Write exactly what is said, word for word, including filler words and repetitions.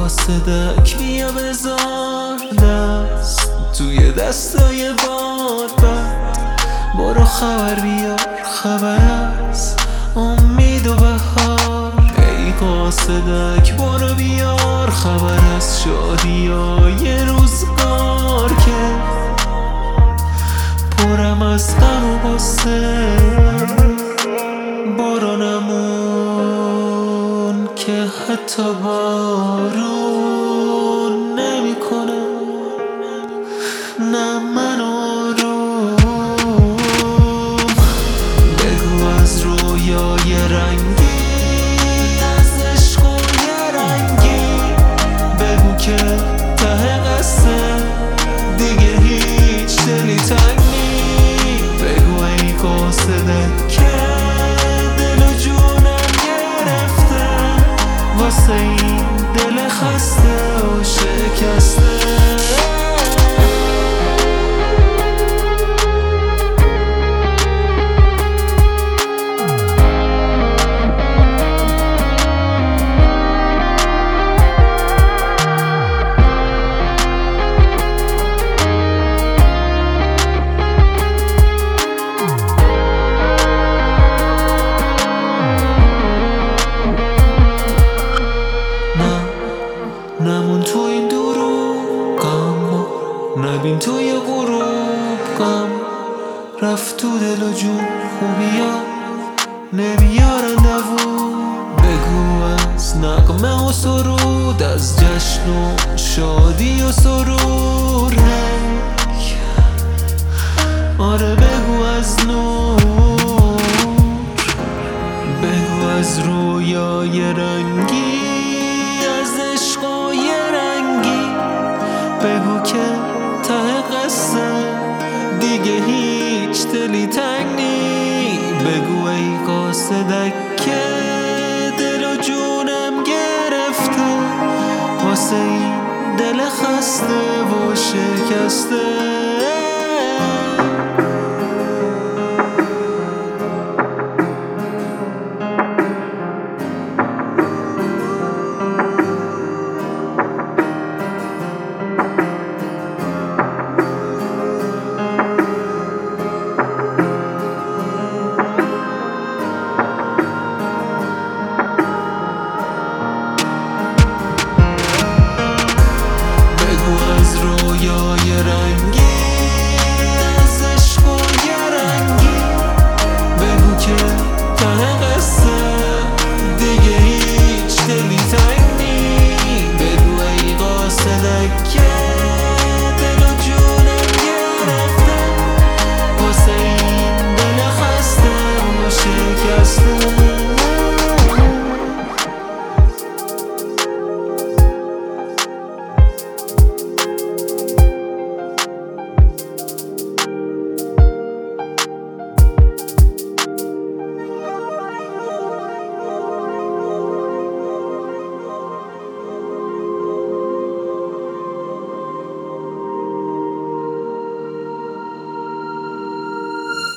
قاصدک بیا بذار دست توی دستای باد بد برو خبر بیار خبر از امید و بهار ای قاصدک برو بیار خبر از شادیای روزگار که پرم از غم و غصه بارانمون که حتی بارون نمیکنه نه من آروم بگو از رویای رنگی از عشق و یه رنگی بگو که ته قصه دیگه هیچ دلی تنگ نی بگو ای قاصده که دل و جونم گرفته واسه این دل خسته و شکسته نمون تو این دروب غم نبین توی غروب غم رفت تو دل و جون خوبیا نمیارن دوون بگو از نغمه و سرود از جشن و شادی و سرور هی آره بگو از نور بگو از رویای رنگی بگو که ته قصه دیگه هیچ دلی تنگ نی بگو ای قاصدک که دل و جونم گرفته واسه این دل خسته و شکسته رویای رنگ